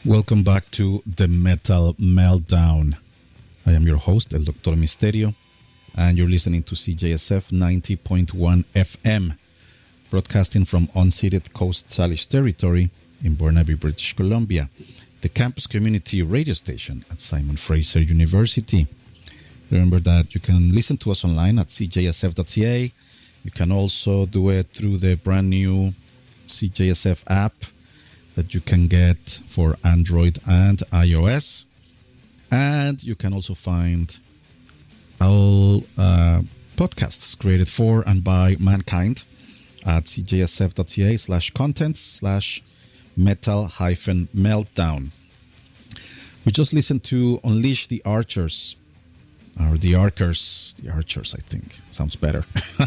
Welcome back to the Metal Meltdown. I am your host, El Doctor Misterio, and you're listening to CJSF 90.1 FM, broadcasting from unceded Coast Salish territory in Burnaby, British Columbia, the campus community radio station at Simon Fraser University. Remember that you can listen to us online at cjsf.ca. You can also do it through the brand new CJSF app that you can get for Android and iOS. And you can also find all podcasts created for and by mankind at cjsf.ca/contents/metal-meltdown. We just listened to Unleash the Archers, or the Archers, I think. Sounds better.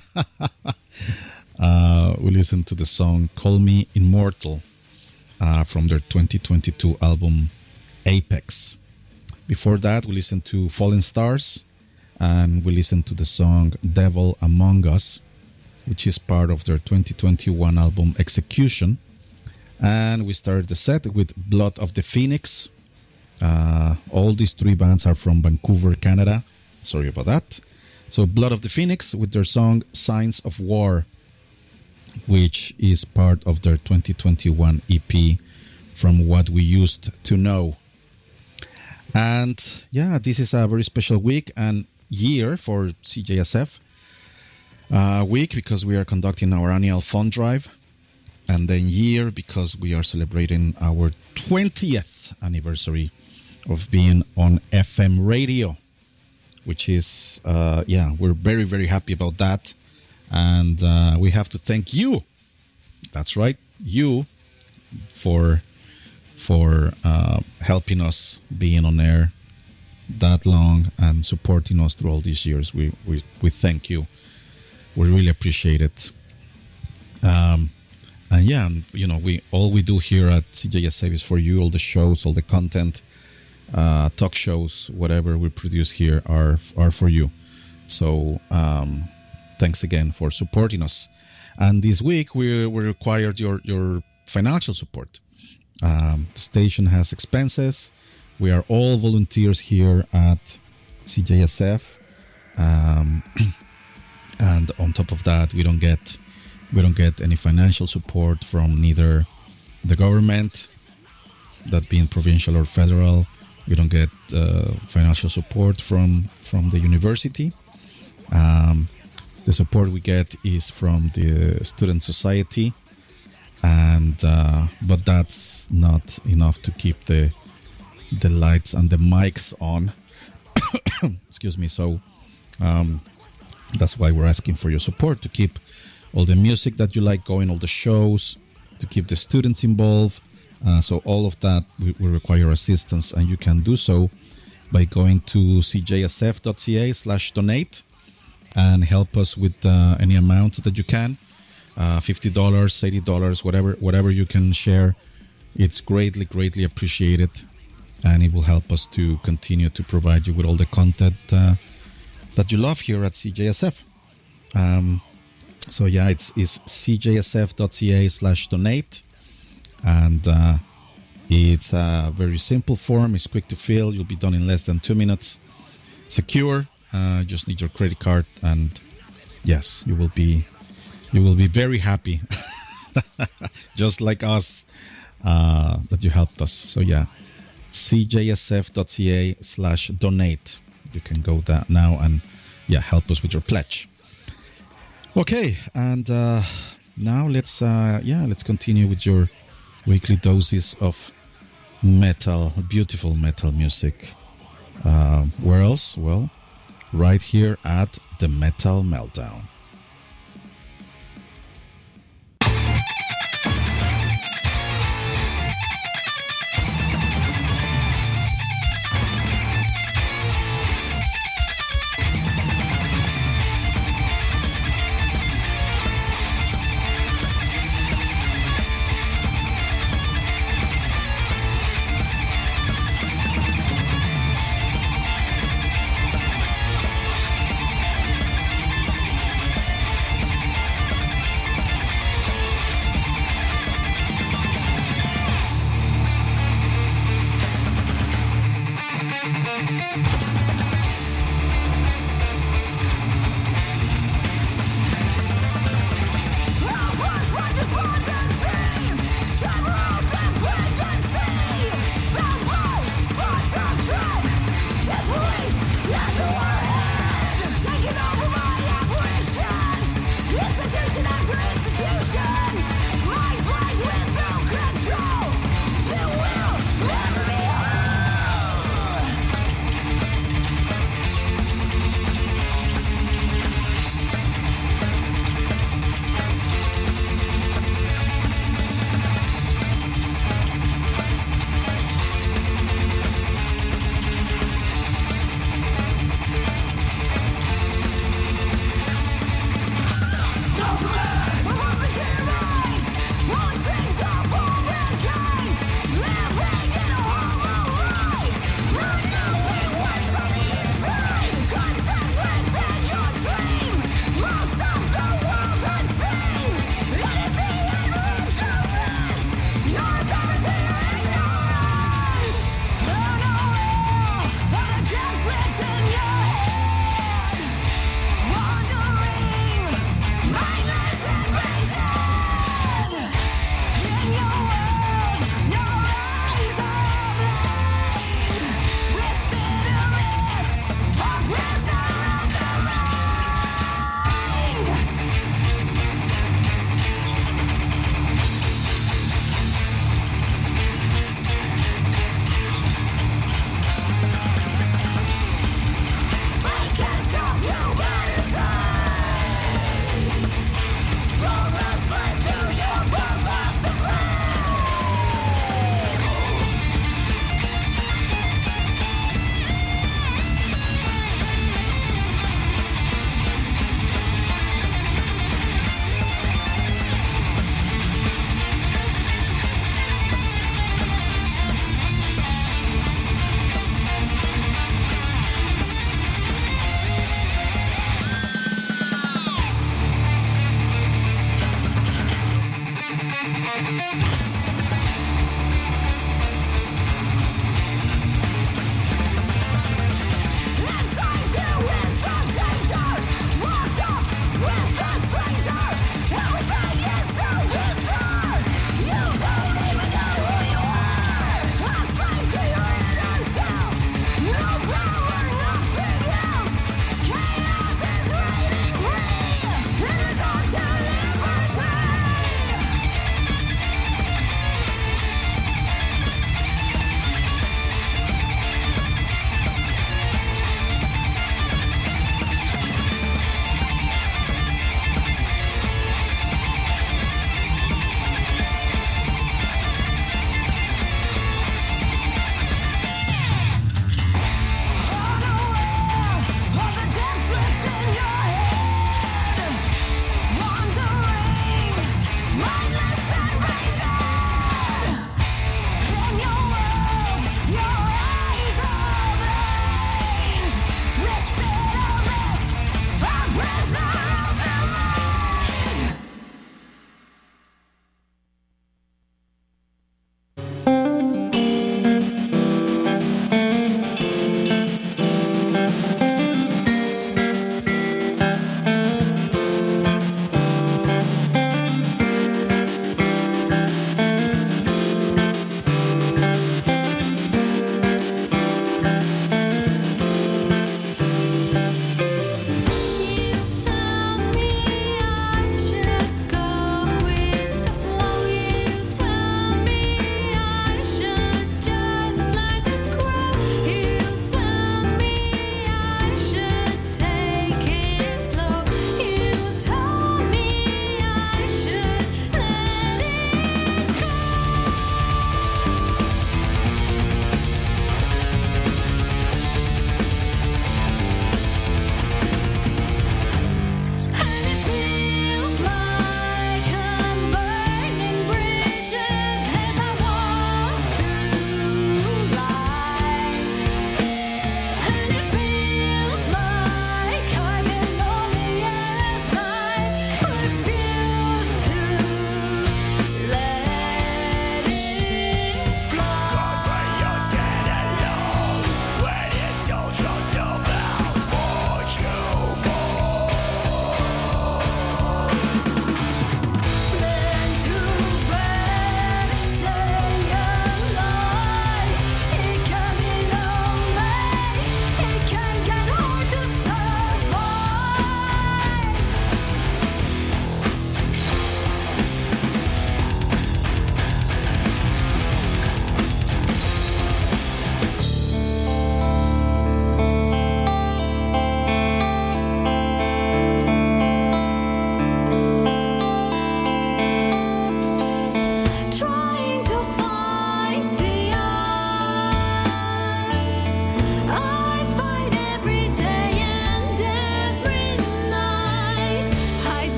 We listened to the song Call Me Immortal from their 2022 album Apex. Before that, we listened to Fallen Stars, and we listened to the song Devil Among Us, which is part of their 2021 album Execution. And we started the set with Blood of the Phoenix. All these three bands are from Vancouver, Canada. Sorry about that. So Blood of the Phoenix with their song Signs of War, which is part of their 2021 EP, From What We Used to Know. And yeah, this is a very special week and year for CJSF. Week because we are conducting our annual fund drive, and then year because we are celebrating our 20th anniversary of being on FM radio, which is, we're very, very happy about that. And we have to thank you. That's right, you, for helping us being on air that long and supporting us through all these years. We thank you. We really appreciate it. And yeah, you know, all we do here at CJSF is for you. All the shows, all the content, talk shows, whatever we produce here are for you. So thanks again for supporting us. And this week we required your financial support. The station has expenses. We are all volunteers here at CJSF, and on top of that, we don't get any financial support from neither the government, that being provincial or federal. We don't get financial support from the university. The support we get is from the student society, and but that's not enough to keep the lights and the mics on. Excuse me. So that's why we're asking for your support to keep all the music that you like going, all the shows, to keep the students involved. So all of that will require assistance, and you can do so by going to cjsf.ca/donate and help us with any amount that you can. $50, $80, whatever you can share. It's greatly appreciated, and it will help us to continue to provide you with all the content that you love here at CJSF. So yeah, it's cjsf.ca/donate, and it's a very simple form. It's quick to fill. You'll be done in less than 2 minutes. Secure. Just need your credit card, and yes, you will be very happy, just like us, that you helped us. So yeah, cjsf.ca/donate. You can go that now and help us with your pledge. Okay, and now let's continue with your weekly doses of metal, beautiful metal music. Where else? Well, right here at the Metal Meltdown.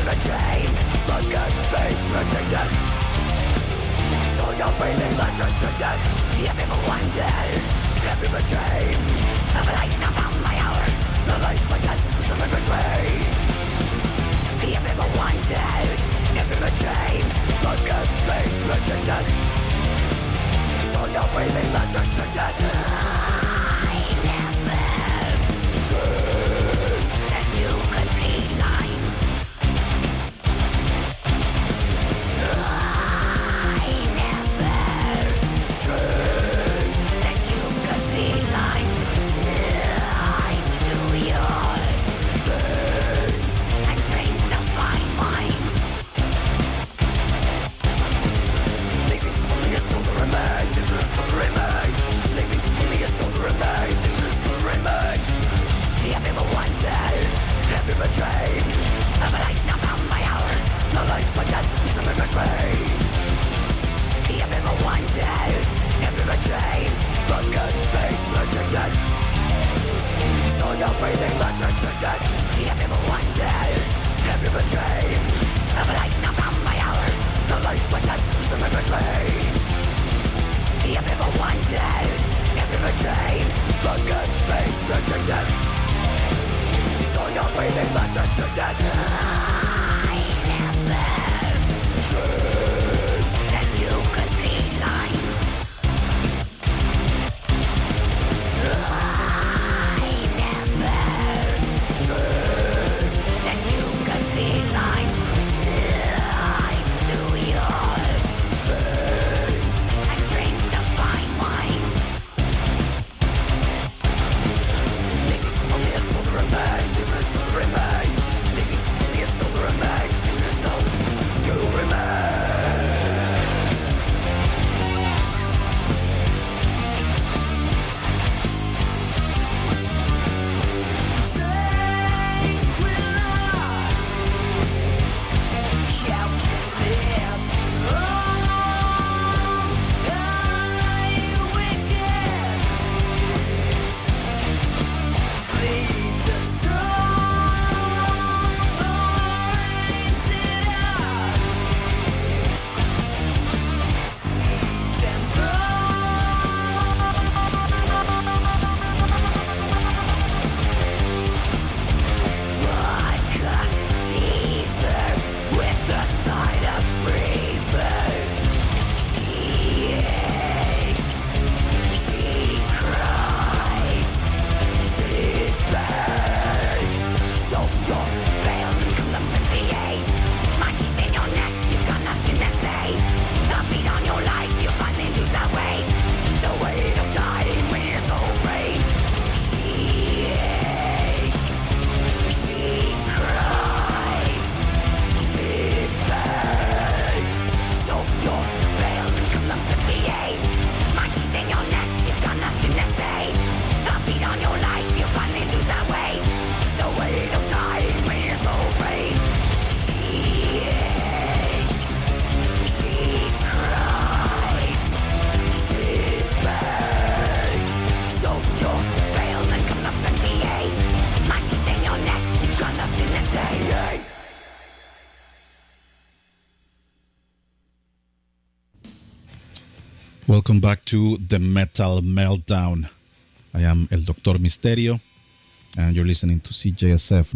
Welcome back to the Metal Meltdown. I am El Doctor Misterio, and you're listening to CJSF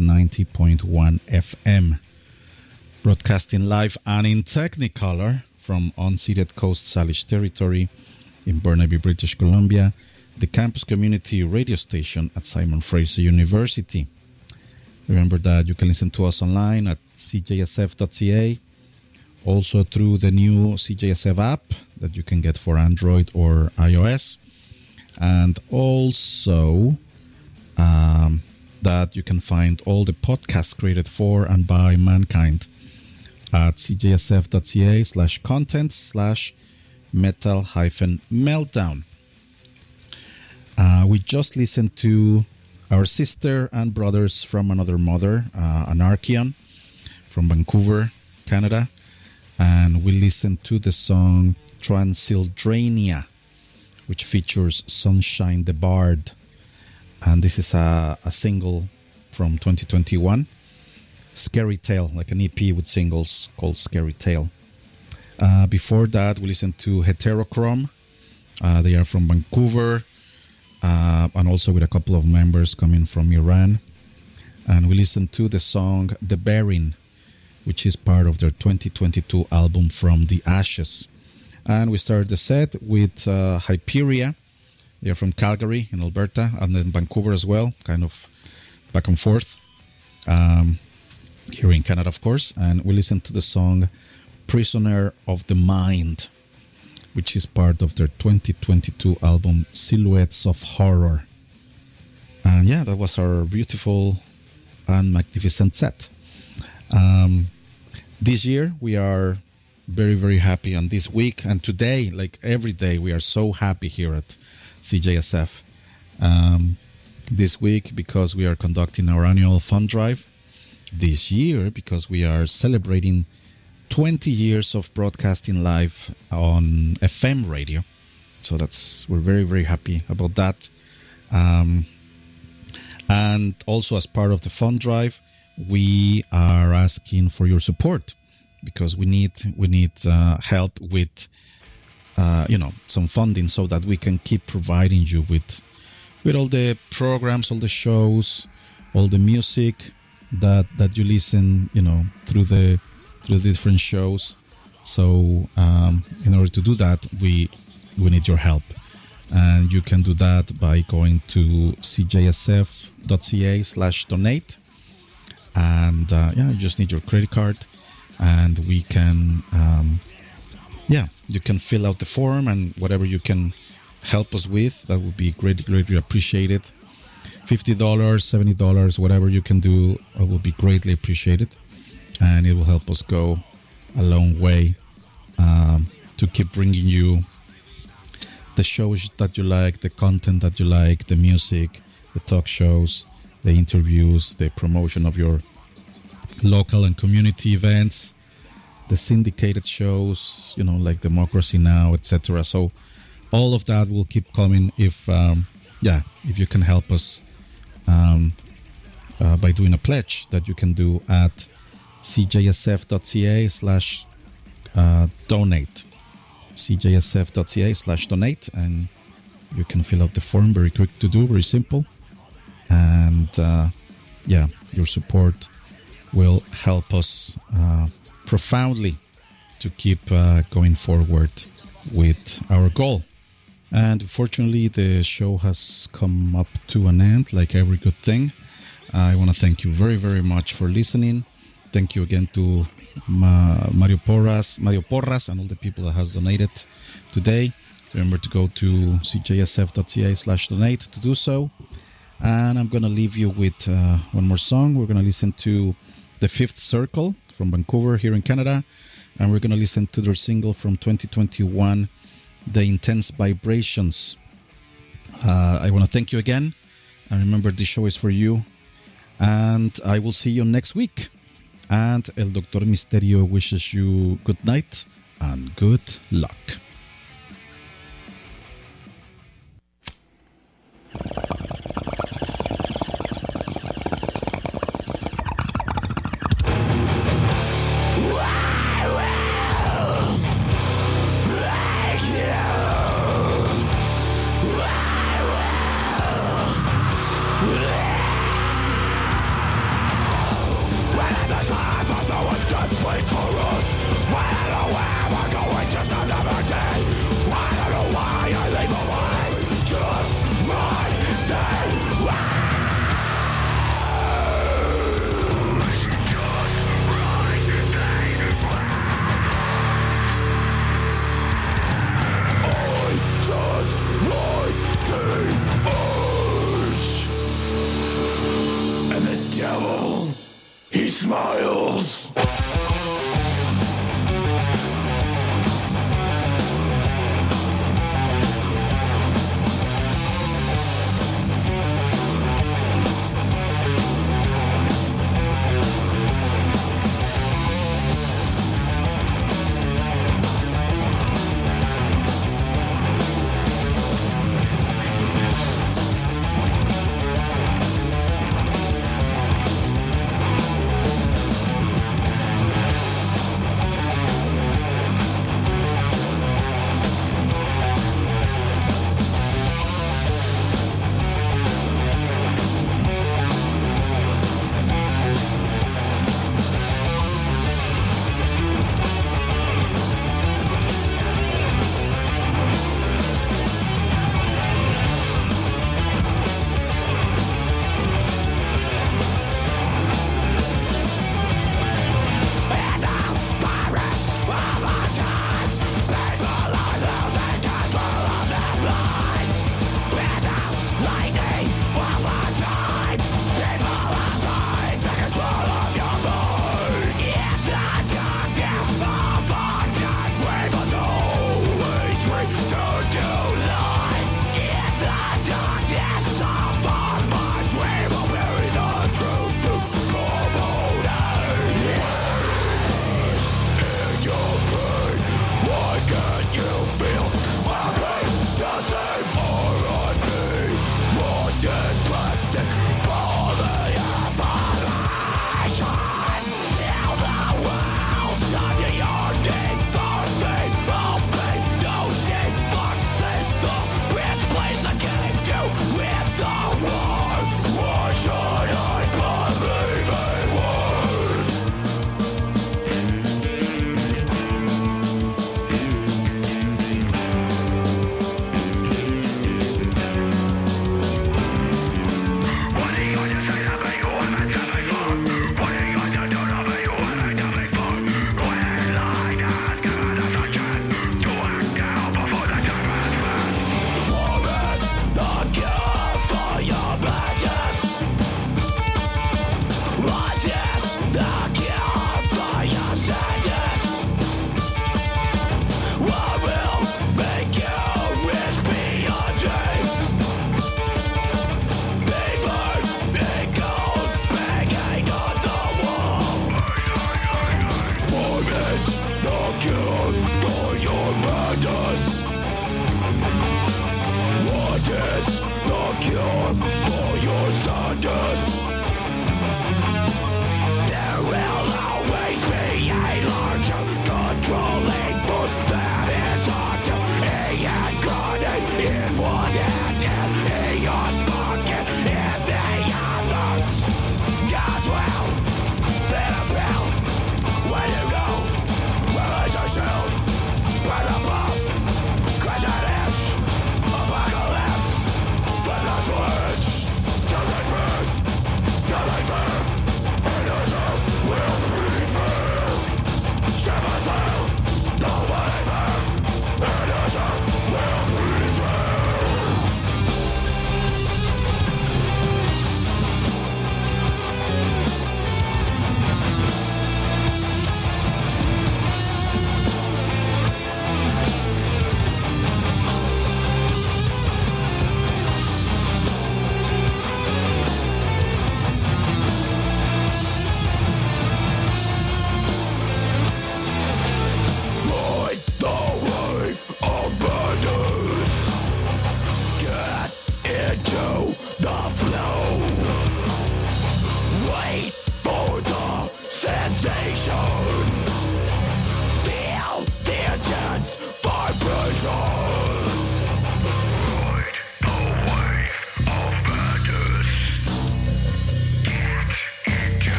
90.1 FM, broadcasting live and in Technicolor from unceded Coast Salish territory in Burnaby, British Columbia, the campus community radio station at Simon Fraser University. Remember that you can listen to us online at cjsf.ca, also through the new CJSF app that you can get for Android or iOS, and also that you can find all the podcasts created for and by mankind at cjsf.ca/content/metal-meltdown. We just listened to our sister and brothers from another mother, Anarchion, from Vancouver, Canada, and we listened to the song Transyldrania, which features Sunshine the Bard, and this is a single from 2021. Scary Tale, like an EP with singles called Scary Tale. Before that, we listened to Heterochrome. They are from Vancouver, and also with a couple of members coming from Iran. And we listened to the song The Bearing, which is part of their 2022 album From the Ashes. And we started the set with Hyperia. They're from Calgary in Alberta, and then Vancouver as well, kind of back and forth. Here in Canada, of course. And we listened to the song Prisoner of the Mind, which is part of their 2022 album Silhouettes of Horror. And yeah, that was our beautiful and magnificent set. This year we are very, very happy, and this week and today, like every day, we are so happy here at CJSF. This week because we are conducting our annual fund drive. This year because we are celebrating 20 years of broadcasting live on FM radio. So we're very, very happy about that. And also as part of the fund drive, we are asking for your support because we need help with some funding so that we can keep providing you with all the programs, all the shows, all the music that you listen, through the different shows. So in order to do that, we need your help. And you can do that by going to cjsf.ca/donate. And you just need your credit card. And we can, you can fill out the form, and whatever you can help us with, that would be greatly appreciated. $50, $70, whatever you can do, will be greatly appreciated. And it will help us go a long way to keep bringing you the shows that you like, the content that you like, the music, the talk shows, the interviews, the promotion of your local and community events, the syndicated shows, like Democracy Now!, etc. So all of that will keep coming if you can help us by doing a pledge that you can do at cjsf.ca/donate. cjsf.ca/donate, and you can fill out the form. Very quick to do, very simple. And your support will help us profoundly to keep going forward with our goal. And fortunately, the show has come up to an end, like every good thing. I want to thank you very, very much for listening. Thank you again to Mario Porras, and all the people that has donated today. Remember to go to cjsf.ca/donate to do so. And I'm going to leave you with one more song. We're going to listen to The Fifth Circle from Vancouver here in Canada. And we're going to listen to their single from 2021, The Intense Vibrations. I want to thank you again. And remember, this show is for you. And I will see you next week. And El Doctor Misterio wishes you good night and good luck. The